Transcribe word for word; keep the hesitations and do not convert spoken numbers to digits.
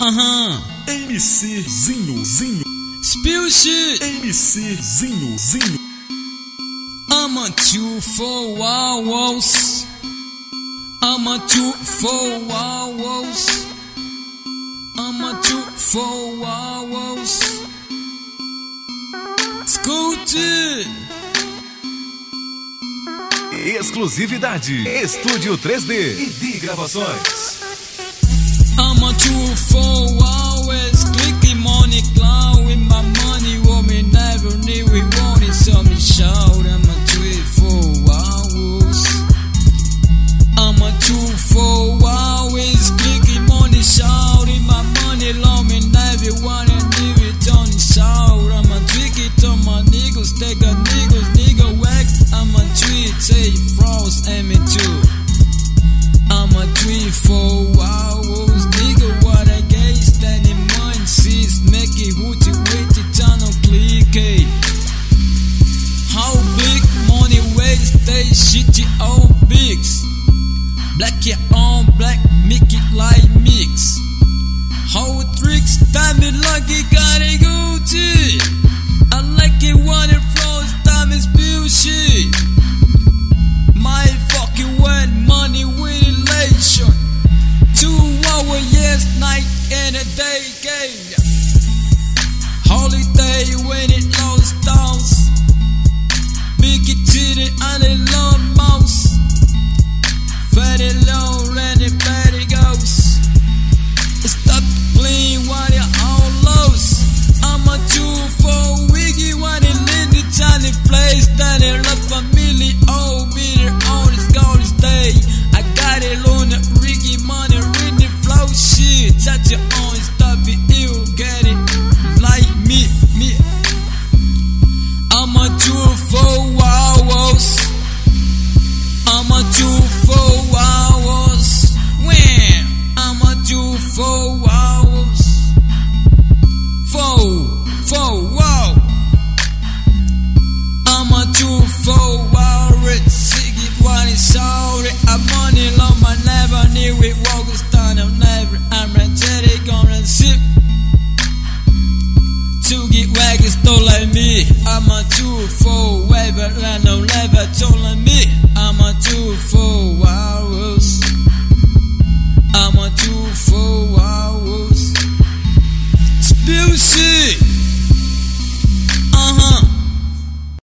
Aham. MCzinho, Zinho. Spill shit. MCzinho, Zinho. I'm a two for hours. I'm a two for hours. I'm a two for hours. Escute. Exclusividade Estúdio três D e D Gravações. I'm a two for hours. Clicking money cloud with my money. What me never knew we wanted. So me shout. I'm a two for hours. I'm a two for hours. Clicking money shouting my money. Long me never wanted leave it on the shout. I'm a trick it on my niggas. Take a niggas nigga whack. I'm a tweet say frost and me too. I'm a three four hours nigga what I get standing mind sees make it hooty with the channel click it. How big money waste stay shitty on bigs. Black it on black make it like mix. How tricks time it lucky got it Gucci. I like it when it flows time is bullshit. My fucking wet money with elation. Two hour yes night and a day game. Holiday when it lost downs. Big it titty and a long mouse. Fatty low and it bad it goes. Stop playing while you're all lost. I'm a two for wiggy when it in the tiny place. That it love family oh meter on this golden day. I got it on the Ricky money read the flow shit. Touch your own stop it you get it like me me. I'm a two for hours. I'm a two